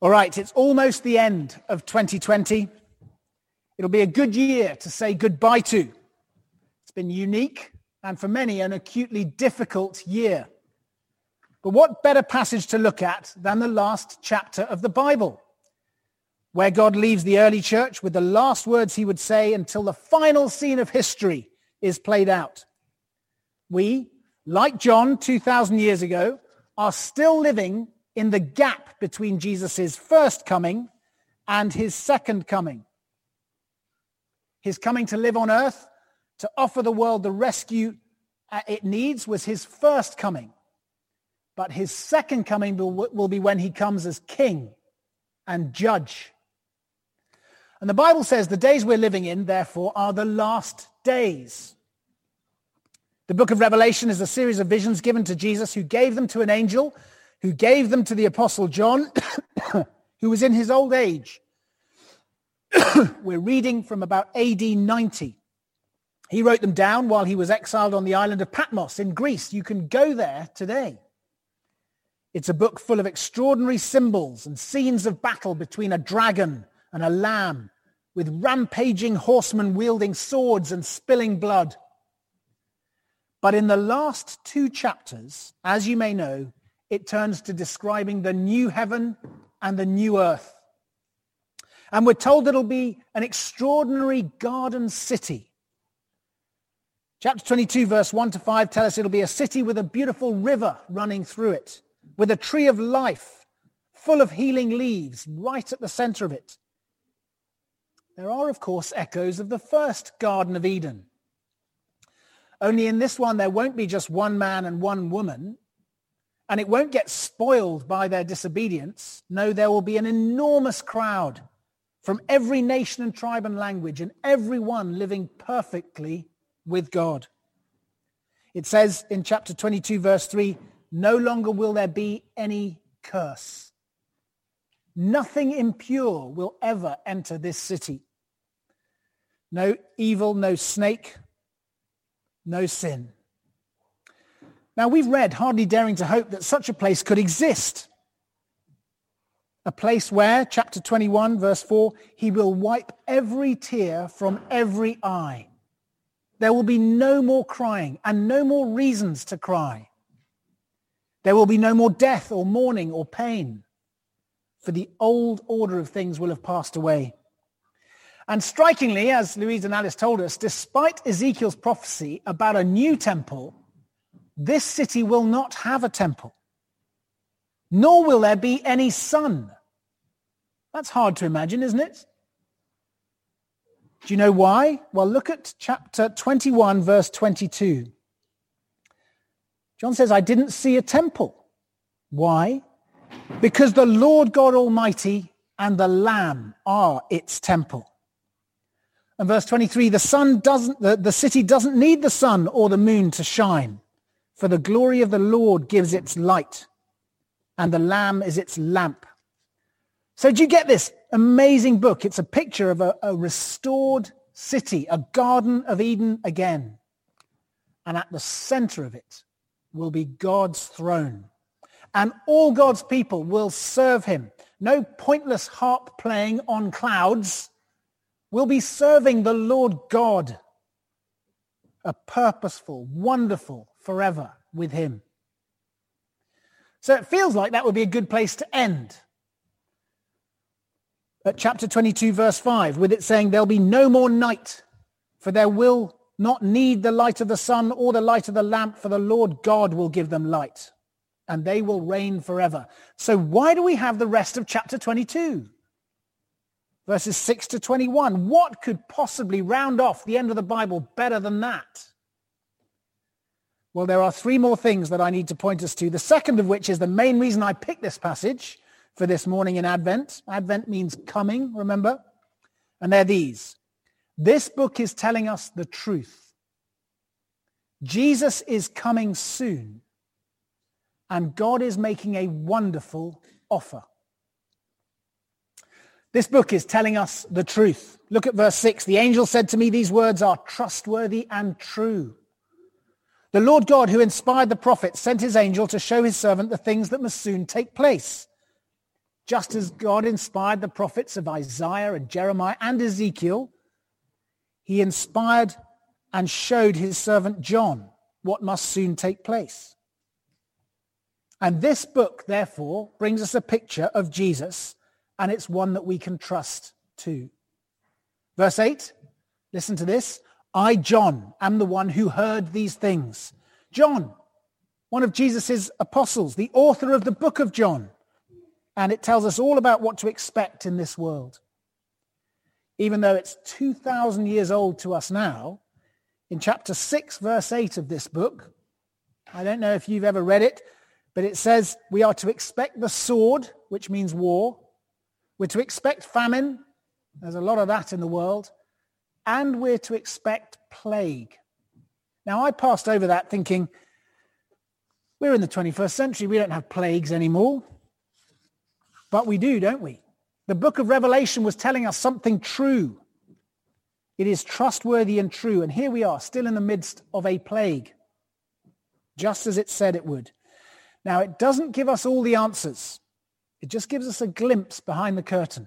All right, it's almost the end of 2020. It'll be a good year to say goodbye to. It's been unique and for many an acutely difficult year. But what better passage to look at than the last chapter of the Bible, where God leaves the early church with the last words he would say until the final scene of history is played out. We, like John 2,000 years ago, are still living in the gap between Jesus' first coming and his second coming. His coming to live on earth, to offer the world the rescue it needs, was his first coming. But his second coming will be when he comes as king and judge. And the Bible says the days we're living in, therefore, are the last days. The book of Revelation is a series of visions given to Jesus, who gave them to an angel, who gave them to the Apostle John, who was in his old age. We're reading from about AD 90. He wrote them down while he was exiled on the island of Patmos in Greece. You can go there today. It's a book full of extraordinary symbols and scenes of battle between a dragon and a lamb, with rampaging horsemen wielding swords and spilling blood. But in the last two chapters, as you may know, it turns to describing the new heaven and the new earth. And we're told it'll be an extraordinary garden city. Chapter 22, verse 1 to 5 tell us it'll be a city with a beautiful river running through it, with a tree of life, full of healing leaves, right at the center of it. There are, of course, echoes of the first Garden of Eden. Only in this one, there won't be just one man and one woman, and it won't get spoiled by their disobedience. No, there will be an enormous crowd from every nation and tribe and language, and everyone living perfectly with God. It says in chapter 22, verse 3, no longer will there be any curse. Nothing impure will ever enter this city. No evil, no snake, no sin. Now, we've read, hardly daring to hope, that such a place could exist. A place where, chapter 21, verse 4, he will wipe every tear from every eye. There will be no more crying and no more reasons to cry. There will be no more death or mourning or pain, for the old order of things will have passed away. And strikingly, as Louise and Alice told us, despite Ezekiel's prophecy about a new temple, this city will not have a temple, nor will there be any sun. That's hard to imagine, isn't it? Do you know why? Well, look at chapter 21, verse 22. John says, I didn't see a temple. Why? Because the Lord God Almighty and the Lamb are its temple. And verse 23, the city doesn't need the sun or the moon to shine, for the glory of the Lord gives its light, and the Lamb is its lamp. So do you get this amazing book? It's a picture of a restored city, a Garden of Eden again. And at the center of it will be God's throne. And all God's people will serve him. No pointless harp playing on clouds. We'll be serving the Lord God. A purposeful, wonderful forever with him. So it feels like that would be a good place to end. At chapter 22, verse 5, with it saying, there'll be no more night, for there will not need the light of the sun or the light of the lamp, for the Lord God will give them light, and they will reign forever. So why do we have the rest of chapter 22? Verses 6 to 21. What could possibly round off the end of the Bible better than that? Well, there are three more things that I need to point us to, the second of which is the main reason I picked this passage for this morning in Advent. Advent means coming, remember? And they're these. This book is telling us the truth. Jesus is coming soon, and God is making a wonderful offer. This book is telling us the truth. Look at verse 6. The angel said to me, these words are trustworthy and true. The Lord God, who inspired the prophets, sent his angel to show his servant the things that must soon take place. Just as God inspired the prophets of Isaiah and Jeremiah and Ezekiel, he inspired and showed his servant John what must soon take place. And this book, therefore, brings us a picture of Jesus, and it's one that we can trust too. Verse 8, listen to this. I, John, am the one who heard these things. John, one of Jesus' apostles, the author of the book of John. And it tells us all about what to expect in this world. Even though it's 2,000 years old to us now, in chapter 6, verse 8 of this book, I don't know if you've ever read it, but it says we are to expect the sword, which means war. We're to expect famine. There's a lot of that in the world. And we're to expect plague. Now, I passed over that thinking, we're in the 21st century. We don't have plagues anymore. But we do, don't we? The book of Revelation was telling us something true. It is trustworthy and true. And here we are, still in the midst of a plague, just as it said it would. Now, it doesn't give us all the answers. It just gives us a glimpse behind the curtain.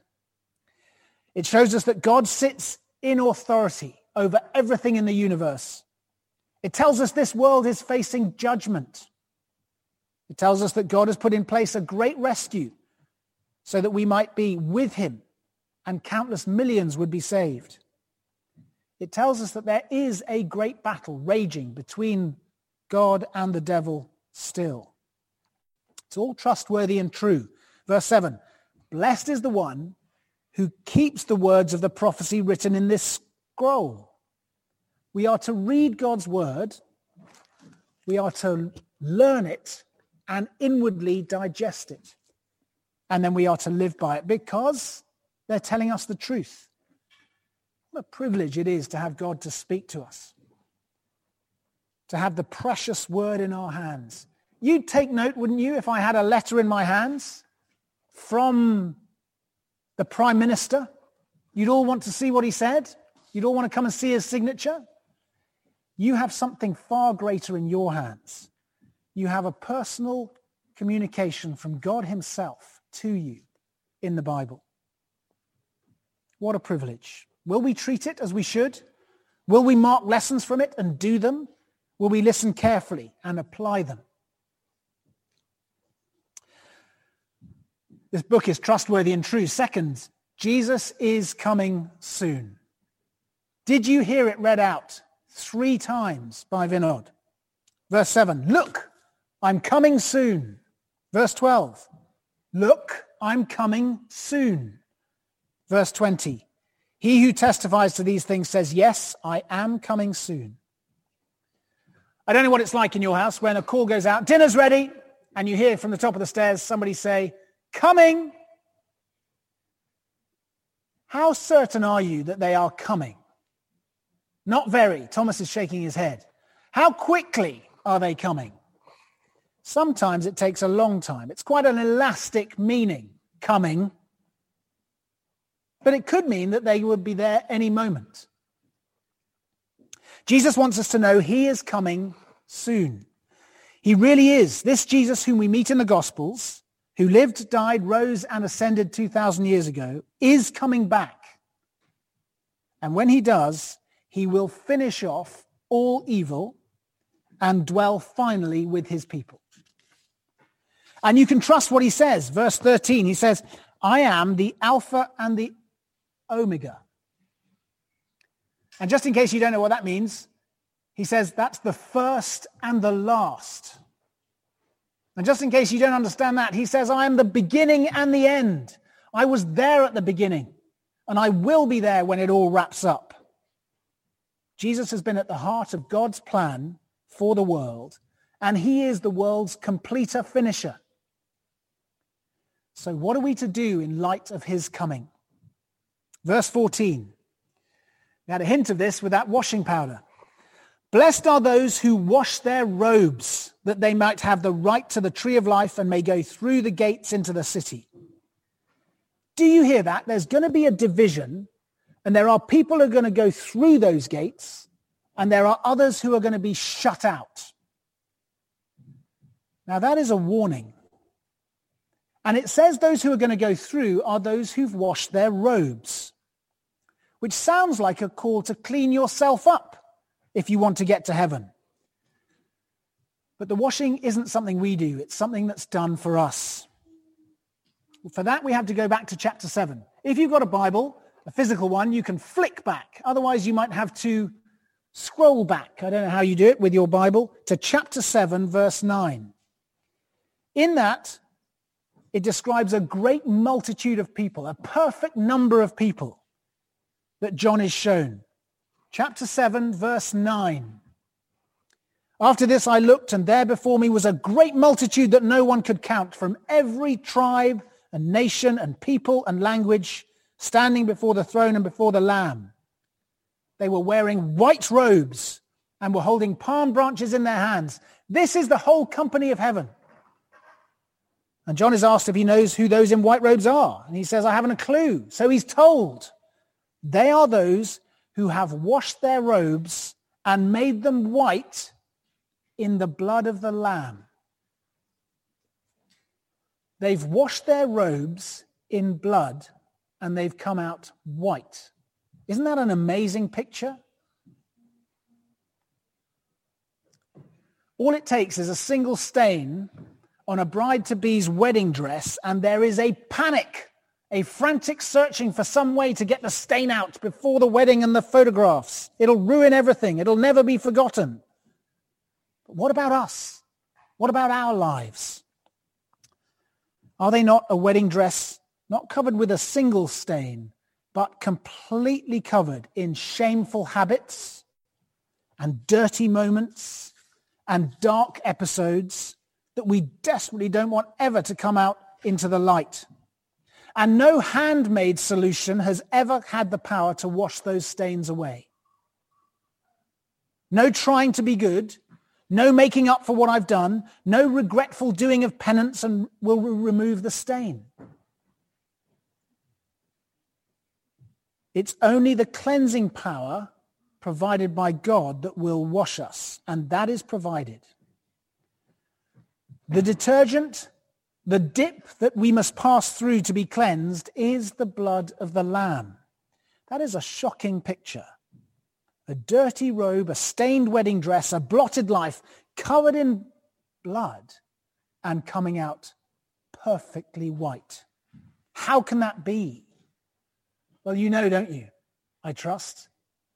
It shows us that God sits in authority over everything in the universe. It tells us this world is facing judgment. It tells us that God has put in place a great rescue so that we might be with him and countless millions would be saved. It tells us that there is a great battle raging between God and the devil still. It's all trustworthy and true. Verse 7, blessed is the one who keeps the words of the prophecy written in this scroll. We are to read God's word. We are to learn it and inwardly digest it. And then we are to live by it because they're telling us the truth. What a privilege it is to have God to speak to us. To have the precious word in our hands. You'd take note, wouldn't you, if I had a letter in my hands from the Prime Minister? You'd all want to see what he said. You'd all want to come and see his signature. You have something far greater in your hands. You have a personal communication from God himself to you in the Bible. What a privilege. Will we treat it as we should? Will we mark lessons from it and do them? Will we listen carefully and apply them? This book is trustworthy and true. Second, Jesus is coming soon. Did you hear it read out 3 times by Vinod? Verse 7, look, I'm coming soon. Verse 12, look, I'm coming soon. Verse 20, he who testifies to these things says, yes, I am coming soon. I don't know what it's like in your house when a call goes out, dinner's ready, and you hear from the top of the stairs somebody say, coming. How certain are you that they are coming? Not very. Thomas is shaking his head. How quickly are they coming? Sometimes it takes a long time. It's quite an elastic meaning, coming. But it could mean that they would be there any moment. Jesus wants us to know he is coming soon. He really is. This Jesus whom we meet in the Gospels, who lived, died, rose, and ascended 2,000 years ago, is coming back. And when he does, he will finish off all evil and dwell finally with his people. And you can trust what he says. Verse 13, he says, I am the Alpha and the Omega. And just in case you don't know what that means, he says that's the first and the last. And just in case you don't understand that, he says, I am the beginning and the end. I was there at the beginning, and I will be there when it all wraps up. Jesus has been at the heart of God's plan for the world, and he is the world's completer finisher. So what are we to do in light of his coming? Verse 14. We had a hint of this with that washing powder. Blessed are those who wash their robes, that they might have the right to the tree of life and may go through the gates into the city. Do you hear that? There's going to be a division, and there are people who are going to go through those gates, and there are others who are going to be shut out. Now that is a warning. And it says those who are going to go through are those who've washed their robes, which sounds like a call to clean yourself up if you want to get to heaven. But the washing isn't something we do. It's something that's done for us. For that, we have to go back to chapter 7. If you've got a Bible, a physical one, you can flick back. Otherwise, you might have to scroll back. I don't know how you do it with your Bible, to chapter 7, verse 9. In that, it describes a great multitude of people, a perfect number of people that John is shown. Chapter 7, verse 9. After this I looked, and there before me was a great multitude that no one could count, from every tribe and nation and people and language, standing before the throne and before the Lamb. They were wearing white robes and were holding palm branches in their hands. This is the whole company of heaven. And John is asked if he knows who those in white robes are. And he says, I haven't a clue. So he's told, they are those who have washed their robes and made them white in the blood of the Lamb. They've washed their robes in blood and they've come out white. Isn't that an amazing picture? All it takes is a single stain on a bride-to-be's wedding dress, and there is a panic, a frantic searching for some way to get the stain out before the wedding and the photographs. It'll ruin everything. It'll never be forgotten. But what about us? What about our lives? Are they not a wedding dress, not covered with a single stain, but completely covered in shameful habits and dirty moments and dark episodes that we desperately don't want ever to come out into the light? And no handmade solution has ever had the power to wash those stains away. No trying to be good, no making up for what I've done, no regretful doing of penance and will remove the stain. It's only the cleansing power provided by God that will wash us, and that is provided. The detergent, the dip that we must pass through to be cleansed is the blood of the Lamb. That is a shocking picture. A dirty robe, a stained wedding dress, a blotted life covered in blood and coming out perfectly white. How can that be? Well, you know, don't you? I trust.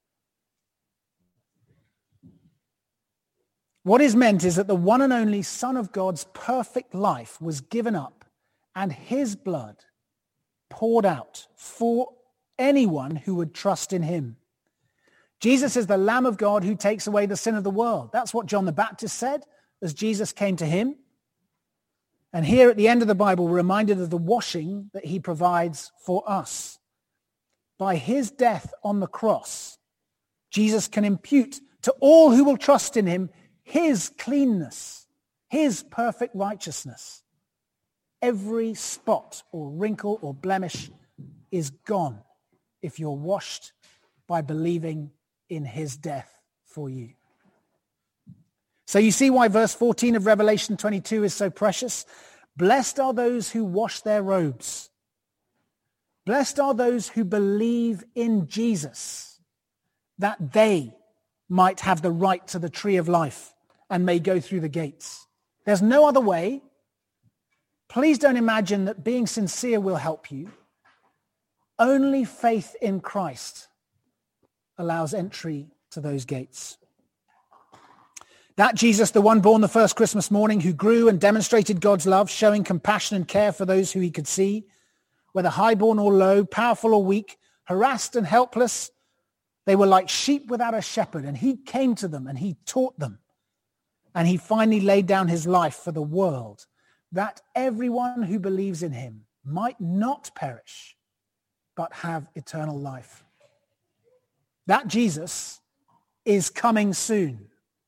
What is meant is that the one and only Son of God's perfect life was given up and his blood poured out for anyone who would trust in him. Jesus is the Lamb of God who takes away the sin of the world. That's what John the Baptist said as Jesus came to him. And here at the end of the Bible, we're reminded of the washing that he provides for us. By his death on the cross, Jesus can impute to all who will trust in him his cleanness, his perfect righteousness. Every spot or wrinkle or blemish is gone if you're washed by believing in his death for you. So you see why verse 14 of Revelation 22 is so precious. Blessed are those who wash their robes. Blessed are those who believe in Jesus, that they might have the right to the tree of life and may go through the gates. There's no other way. Please don't imagine that being sincere will help you. Only faith in Christ allows entry to those gates. That Jesus, the one born the first Christmas morning, who grew and demonstrated God's love, showing compassion and care for those who he could see, whether highborn or low, powerful or weak, harassed and helpless, they were like sheep without a shepherd, and he came to them and he taught them. And he finally laid down his life for the world, that everyone who believes in him might not perish, but have eternal life. That Jesus is coming soon.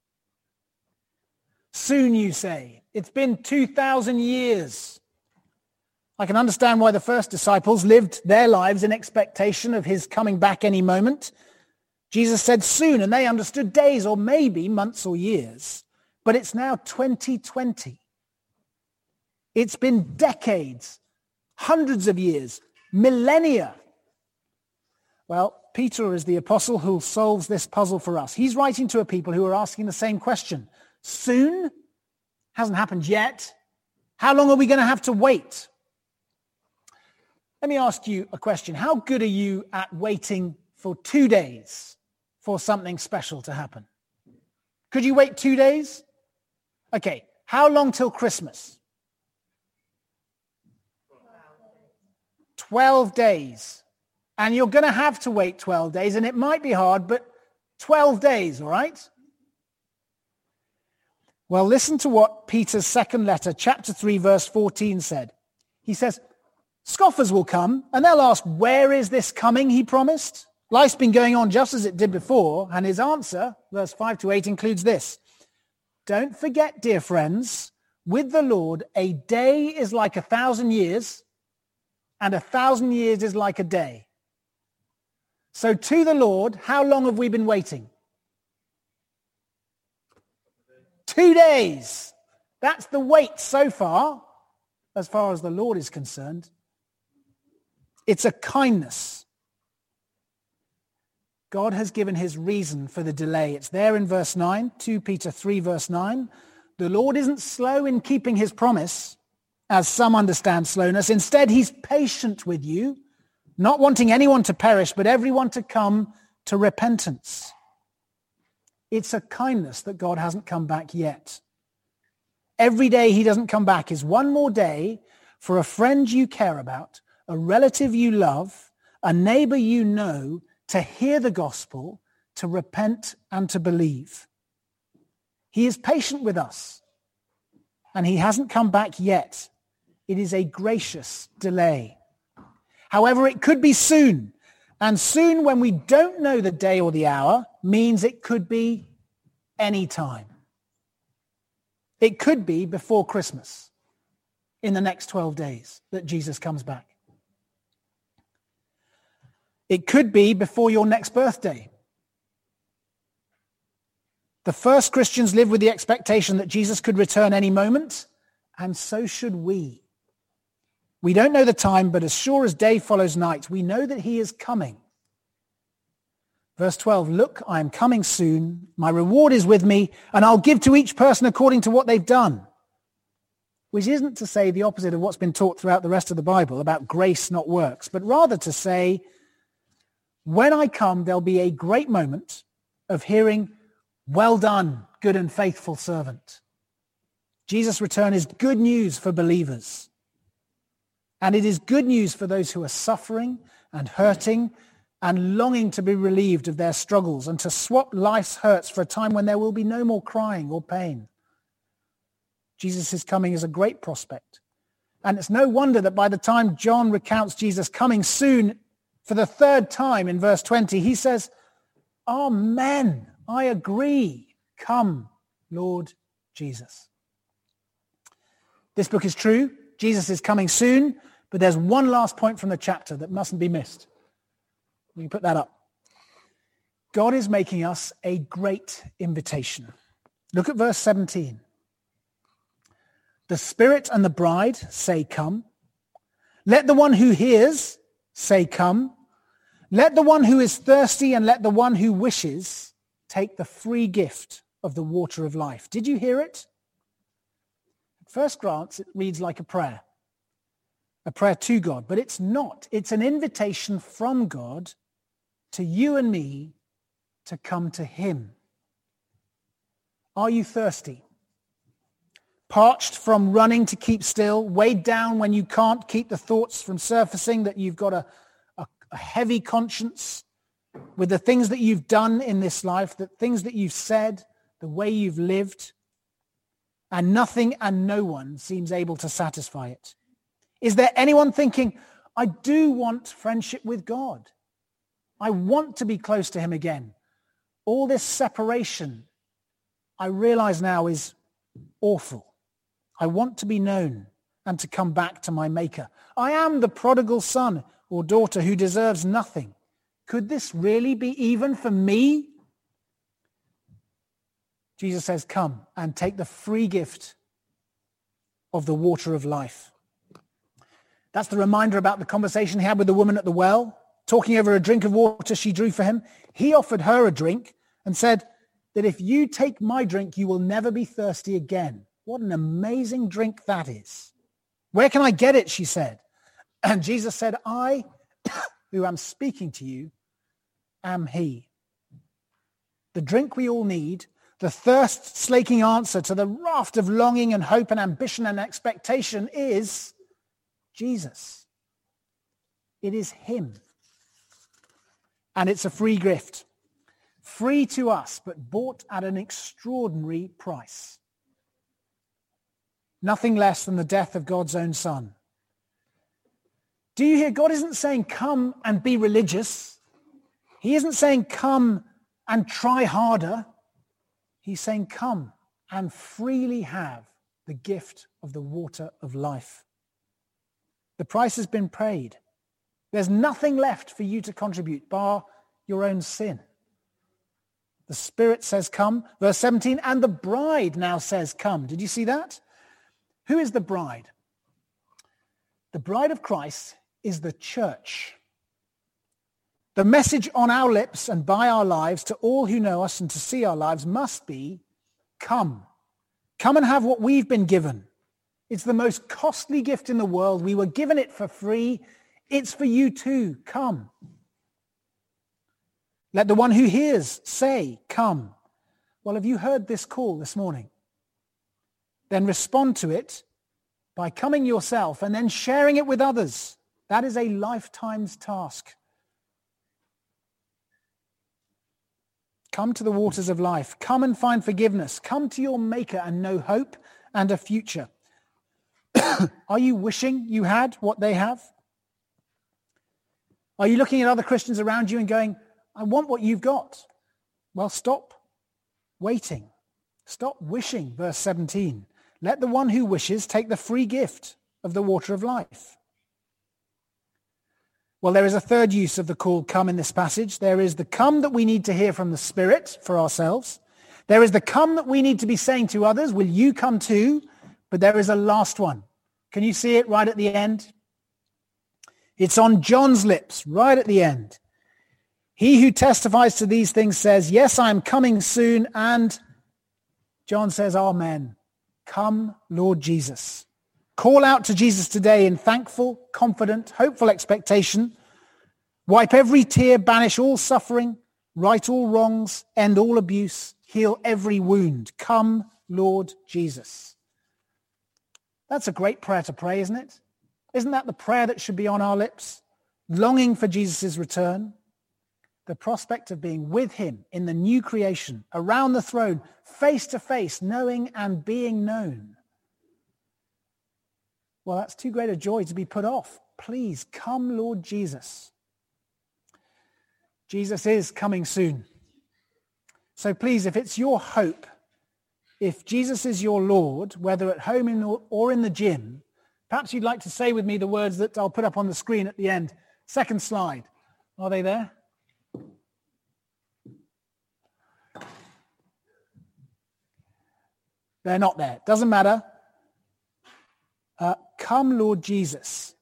Soon, you say. It's been 2,000 years. I can understand why the first disciples lived their lives in expectation of his coming back any moment. Jesus said soon, and they understood days or maybe months or years. But it's now 2020. It's been decades, hundreds of years, millennia. Well, Peter is the apostle who solves this puzzle for us. He's writing to a people who are asking the same question. Soon? Hasn't happened yet. How long are we going to have to wait? Let me ask you a question. How good are you at waiting for 2 days for something special to happen? Could you wait 2 days? Okay. How long till Christmas? 12 days. And you're going to have to wait 12 days, and it might be hard, but 12 days, all right? Well, listen to what Peter's second letter, chapter 3, verse 14 said. He says, scoffers will come, and they'll ask, where is this coming he promised? Life's been going on just as it did before, and his answer, verse 5 to 8, includes this. Don't forget, dear friends, with the Lord, a day is like 1,000 years, and 1,000 years is like a day. So to the Lord, how long have we been waiting? 2 days. That's the wait so far as the Lord is concerned. It's a kindness. God has given his reason for the delay. It's there in verse 9, 2 Peter 3, verse 9. The Lord isn't slow in keeping his promise, as some understand slowness. Instead, he's patient with you, not wanting anyone to perish, but everyone to come to repentance. It's a kindness that God hasn't come back yet. Every day he doesn't come back is one more day for a friend you care about, a relative you love, a neighbor you know, to hear the gospel, to repent and to believe. He is patient with us, and he hasn't come back yet. It is a gracious delay. However, it could be soon. And soon, when we don't know the day or the hour, means it could be any time. It could be before Christmas, in the next 12 days, that Jesus comes back. It could be before your next birthday. The first Christians lived with the expectation that Jesus could return any moment, and so should we. We don't know the time, but as sure as day follows night, we know that he is coming. Verse 12, look, I am coming soon. My reward is with me, and I'll give to each person according to what they've done. Which isn't to say the opposite of what's been taught throughout the rest of the Bible about grace, not works, but rather to say, when I come, there'll be a great moment of hearing, well done, good and faithful servant. Jesus' return is good news for believers. And it is good news for those who are suffering and hurting and longing to be relieved of their struggles and to swap life's hurts for a time when there will be no more crying or pain. Jesus' coming is a great prospect. And it's no wonder that by the time John recounts Jesus coming soon for the third time in verse 20, he says, Amen, I agree. Come, Lord Jesus. This book is true. Jesus is coming soon. But there's one last point from the chapter that mustn't be missed. We can put that up. God is making us a great invitation. Look at verse 17. The Spirit and the bride say, come. Let the one who hears say, come. Let the one who is thirsty and let the one who wishes take the free gift of the water of life. Did you hear it? At first glance, it reads like a prayer to God, but it's not. It's an invitation from God to you and me to come to him. Are you thirsty? Parched from running to keep still, weighed down when you can't keep the thoughts from surfacing, that you've got a heavy conscience with the things that you've done in this life, the things that you've said, the way you've lived, and nothing and no one seems able to satisfy it. Is there anyone thinking, I do want friendship with God. I want to be close to him again. All this separation, I realize now, is awful. I want to be known and to come back to my Maker. I am the prodigal son or daughter who deserves nothing. Could this really be even for me? Jesus says, come and take the free gift of the water of life. That's the reminder about the conversation he had with the woman at the well, talking over a drink of water she drew for him. He offered her a drink and said that if you take my drink, you will never be thirsty again. What an amazing drink that is. Where can I get it, she said. And Jesus said, I, who am speaking to you, am he. The drink we all need, the thirst-slaking answer to the raft of longing and hope and ambition and expectation is Jesus. It is him. And it's a free gift. Free to us, but bought at an extraordinary price. Nothing less than the death of God's own Son. Do you hear? God isn't saying come and be religious. He isn't saying come and try harder. He's saying come and freely have the gift of the water of life. The price has been paid. There's nothing left for you to contribute bar your own sin. The Spirit says come, verse 17, and the bride now says come. Did you see that? Who is the bride? The bride of Christ is the church. The message on our lips and by our lives to all who know us and to see our lives must be, come. Come and have what we've been given. It's the most costly gift in the world. We were given it for free. It's for you too. Come. Let the one who hears say, come. Well, have you heard this call this morning? Then respond to it by coming yourself and then sharing it with others. That is a lifetime's task. Come to the waters of life. Come and find forgiveness. Come to your Maker and know hope and a future. Are you wishing you had what they have? Are you looking at other Christians around you and going, I want what you've got? Well, stop waiting. Stop wishing, verse 17. Let the one who wishes take the free gift of the water of life. Well, there is a third use of the call come in this passage. There is the come that we need to hear from the Spirit for ourselves. There is the come that we need to be saying to others, will you come too? But there is a last one. Can you see it right at the end? It's on John's lips, right at the end. He who testifies to these things says, yes, I am coming soon. And John says, amen. Come, Lord Jesus. Call out to Jesus today in thankful, confident, hopeful expectation. Wipe every tear, banish all suffering, right all wrongs, end all abuse, heal every wound. Come, Lord Jesus. That's a great prayer to pray, isn't it? Isn't that the prayer that should be on our lips? Longing for Jesus' return. The prospect of being with him in the new creation, around the throne, face to face, knowing and being known. Well, that's too great a joy to be put off. Please come, Lord Jesus. Jesus is coming soon. So please, if it's your hope, if Jesus is your Lord, whether at home or in the gym, perhaps you'd like to say with me the words that I'll put up on the screen at the end. Second slide. Are they there? They're not there. Doesn't matter. Come, Lord Jesus.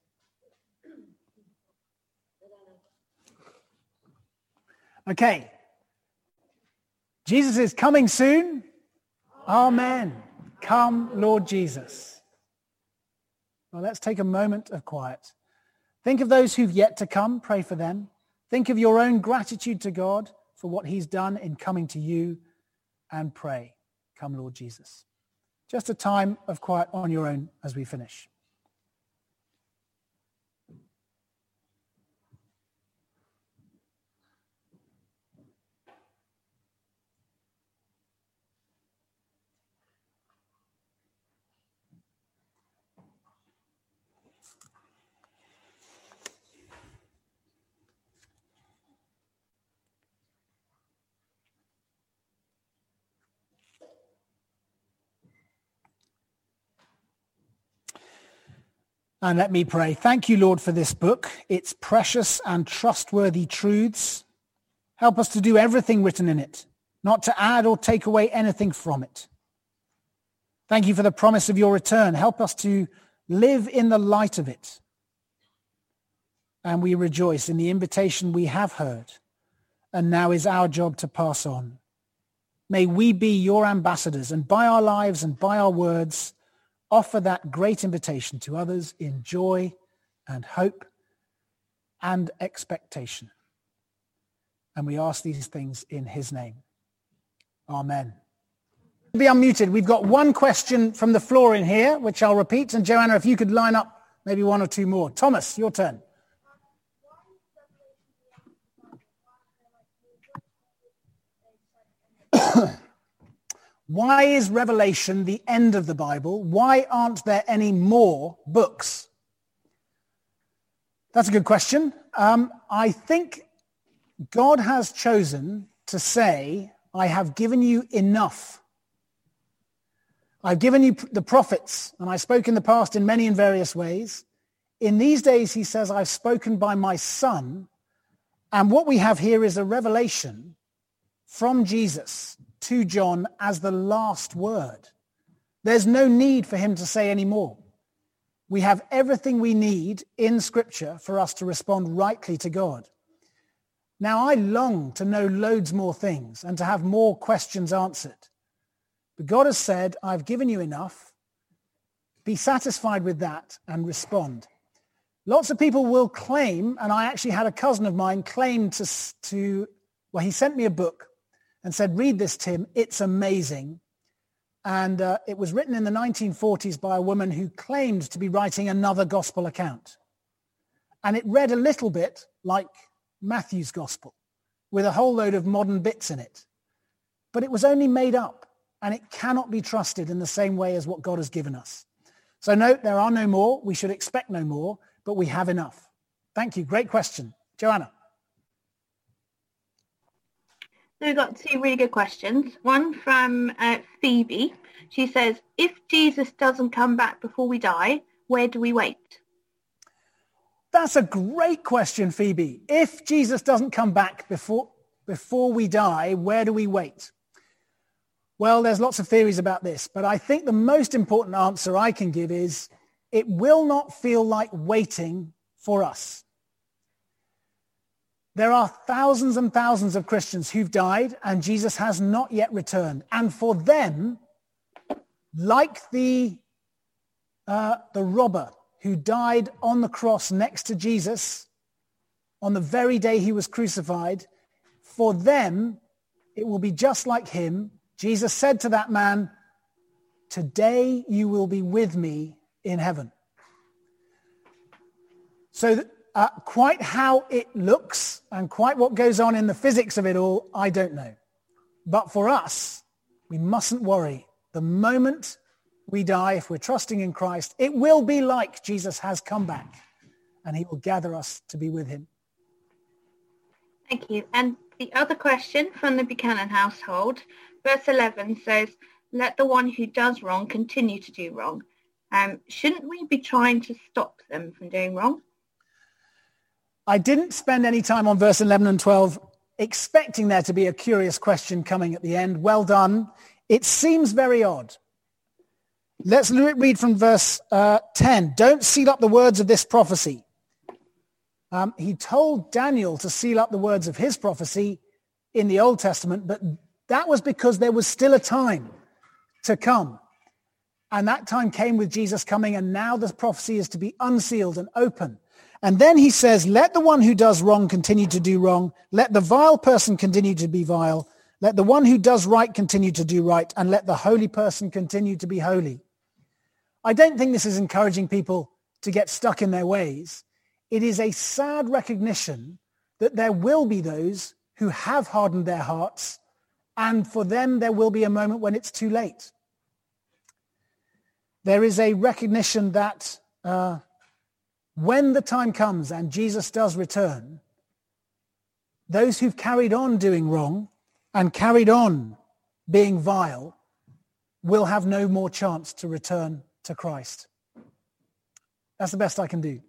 Okay. Jesus is coming soon. Amen. Come, Lord Jesus. Well, let's take a moment of quiet. Think of those who've yet to come. Pray for them. Think of your own gratitude to God for what he's done in coming to you, and pray. Come, Lord Jesus. Just a time of quiet on your own as we finish. And let me pray. Thank you, Lord, for this book, its precious and trustworthy truths. Help us to do everything written in it, not to add or take away anything from it. Thank you for the promise of your return. Help us to live in the light of it. And we rejoice in the invitation we have heard, and now is our job to pass on. May we be your ambassadors, and by our lives and by our words, offer that great invitation to others in joy and hope and expectation. And we ask these things in his name. Amen. Be unmuted. We've got one question from the floor in here, which I'll repeat. And Joanna, if you could line up maybe one or two more. Thomas, your turn. Why is Revelation the end of the Bible? Why aren't there any more books? That's a good question. I think God has chosen to say, I have given you enough. I've given you the prophets, and I spoke in the past in many and various ways. In these days, he says, I've spoken by my Son. And what we have here is a revelation from Jesus to John as the last word. There's no need for him to say any more. We have everything we need in Scripture for us to respond rightly to God. Now, I long to know loads more things and to have more questions answered. But God has said, I've given you enough. Be satisfied with that and respond. Lots of people will claim, and I actually had a cousin of mine claim well, he sent me a book and said, read this, Tim, it's amazing. And it was written in the 1940s by a woman who claimed to be writing another gospel account. And it read a little bit like Matthew's gospel, with a whole load of modern bits in it. But it was only made up, and it cannot be trusted in the same way as what God has given us. So no, there are no more. We should expect no more, but we have enough. Thank you. Great question. Joanna. So we've got two really good questions. One from Phoebe. She says, if Jesus doesn't come back before we die, where do we wait? That's a great question, Phoebe. If Jesus doesn't come back before we die, where do we wait? Well, there's lots of theories about this, but I think the most important answer I can give is it will not feel like waiting for us. There are thousands and thousands of Christians who've died and Jesus has not yet returned. And for them, like the robber who died on the cross next to Jesus on the very day he was crucified, for them, it will be just like him. Jesus said to that man, today you will be with me in heaven. So quite how it looks and quite what goes on in the physics of it all, I don't know. But for us, we mustn't worry. The moment we die, if we're trusting in Christ, it will be like Jesus has come back and he will gather us to be with him. Thank you. And the other question from the Buchanan household, verse 11 says, let the one who does wrong continue to do wrong. Shouldn't we be trying to stop them from doing wrong? I didn't spend any time on verse 11 and 12 expecting there to be a curious question coming at the end. Well done. It seems very odd. Let's read from verse 10. Don't seal up the words of this prophecy. He told Daniel to seal up the words of his prophecy in the Old Testament, but that was because there was still a time to come. And that time came with Jesus coming, and now the prophecy is to be unsealed and open. And then he says, let the one who does wrong continue to do wrong. Let the vile person continue to be vile. Let the one who does right continue to do right. And let the holy person continue to be holy. I don't think this is encouraging people to get stuck in their ways. It is a sad recognition that there will be those who have hardened their hearts, and for them there will be a moment when it's too late. There is a recognition that when the time comes and Jesus does return, those who've carried on doing wrong and carried on being vile will have no more chance to return to Christ. That's the best I can do.